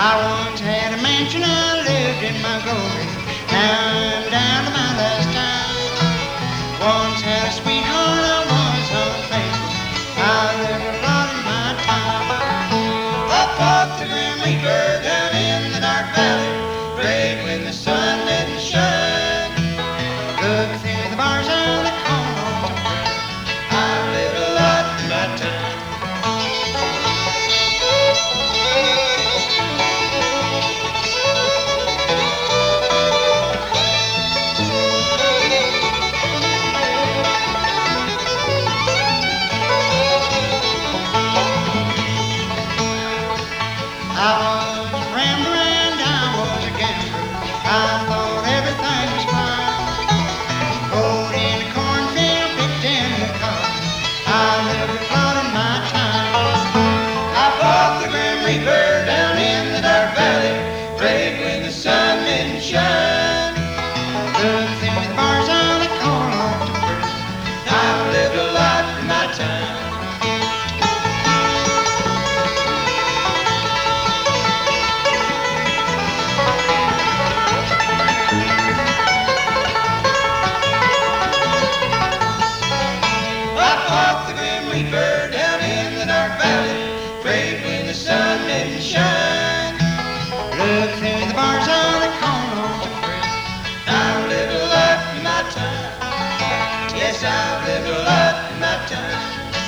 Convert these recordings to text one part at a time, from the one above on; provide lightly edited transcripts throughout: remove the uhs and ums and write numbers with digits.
I once had a mansion, I lived in my glory. Now I'm down to my last dime. Once had a sweetheart, I was unfaithful. I lived a lot in my time. Up off the Grim Reaper, down in the dark valley, prayed when the sun didn't shine. Looked through the bars of the corner, I lived a lot in my time. I was a rambler and I was a gambler. I thought everything was fine. Rode in the cornfield, picked in the cotton. I lived a lot in my time. I fought the Grim Reaper down in the dark valley, prayed when the sun didn't shine. Looked through the bars of the cornfield to prison. I've lived a lot in my time. Reaper down in the dark valley, prayed when the sun didn't shine. Looked through the bars of the corner to prison. I've lived a lot in my time. Yes, I've lived a lot in my time.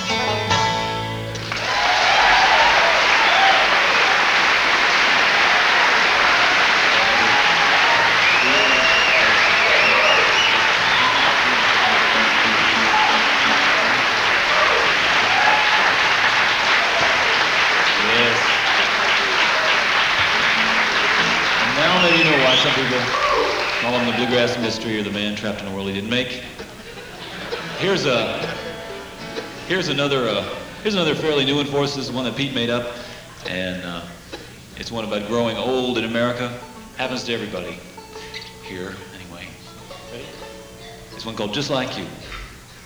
You know why some people call him the bluegrass mystery or the man trapped in a world he didn't make. Here's another fairly new one for us. This is one that Pete made up, and it's one about growing old in America. Happens to everybody here, anyway. Ready? It's one called Just Like You.